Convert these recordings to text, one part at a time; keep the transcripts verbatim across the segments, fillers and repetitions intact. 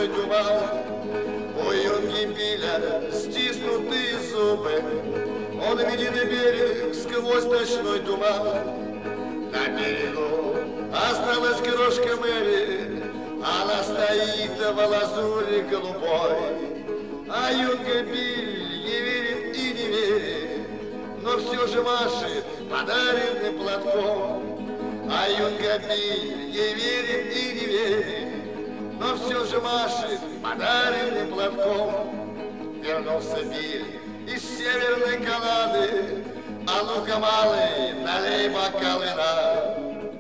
сплошной туман. У Юнгибиля стиснутые зубы, он видит берег сквозь ночной туман. На берегу осталась крошка Мэри, она стоит в лазури голубой. А Юнгибиль не верит и не верит, но все же машет подаренным платком. А Юнгибиль не верит и не верит, но все же машет подаренным платком. Вернулся Биль из Северной Канады, а ну-ка, малый, налей бокал вина.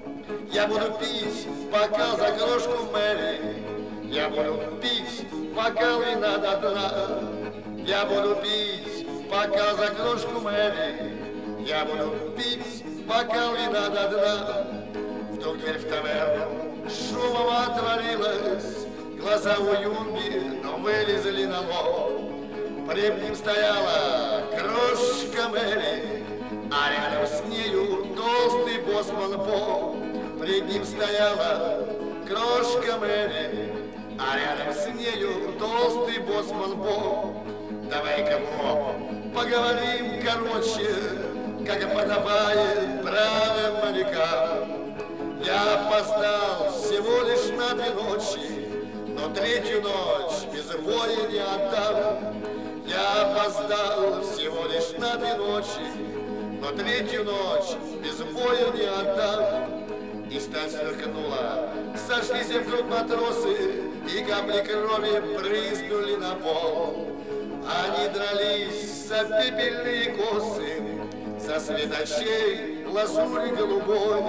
Я буду пить бокал за крошку Мэри, я буду пить бокал вина до дна. Я буду пить бокал за крошку Мэри, я буду пить бокал вина до дна. Вдруг дверь в таверну шумом отворилась, глаза у Юнги, но вылезли на лоб. Пред ним стояла крошка Мэри, а рядом с нею толстый боссман Боб. Пред ним стояла крошка Мэри, а рядом с нею толстый боссман Боб. Давай-ка, Боб, поговорим короче, как подобает бравым морякам. Я опоздал всего лишь на две ночи, но третью ночь без боя не отдам. Я опоздал всего лишь на две ночи, но третью ночь без боя не отдам. И сталь сверкнула, сошлись вдруг матросы, и капли крови брызнули на пол. Они дрались за пепельные косы, за светочей лазури голубой.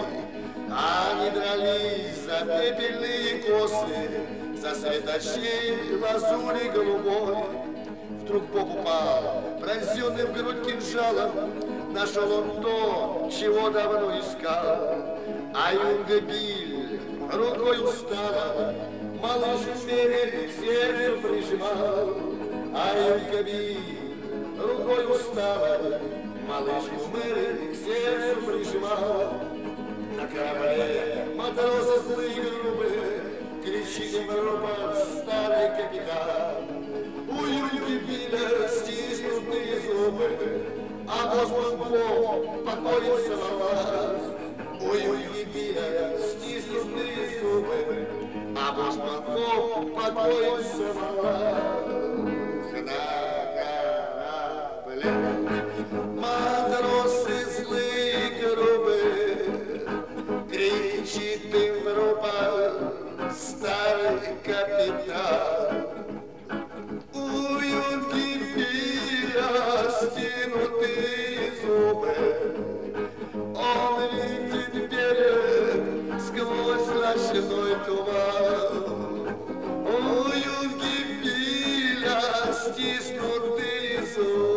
Они дрались за пепельные косы, за светочей лазури голубой. Вдруг Боб упал, пронзенный в грудь кинжалом, нашел он то, чего давно искал. А Юнгибиль рукой устала, малышку Мэри к сердцу прижимал. А Юнгибиль рукой устала, малышку Мэри к сердцу прижимал. На корабле матросы злые грубые, кричит им ропот старый капитан. У Юнгибиля стиснутые зубы, а боссман Боб покоится в валах. У Юнгибиля стиснутые зубы, а боссман Боб покоится в валах. На корабле матросы злые грубые, кричит им в ропот старый капитан. У Юнгибиля стянутые зубы, он видит берег сквозь ночной туман. У Юнгибиля стиснутые зубы,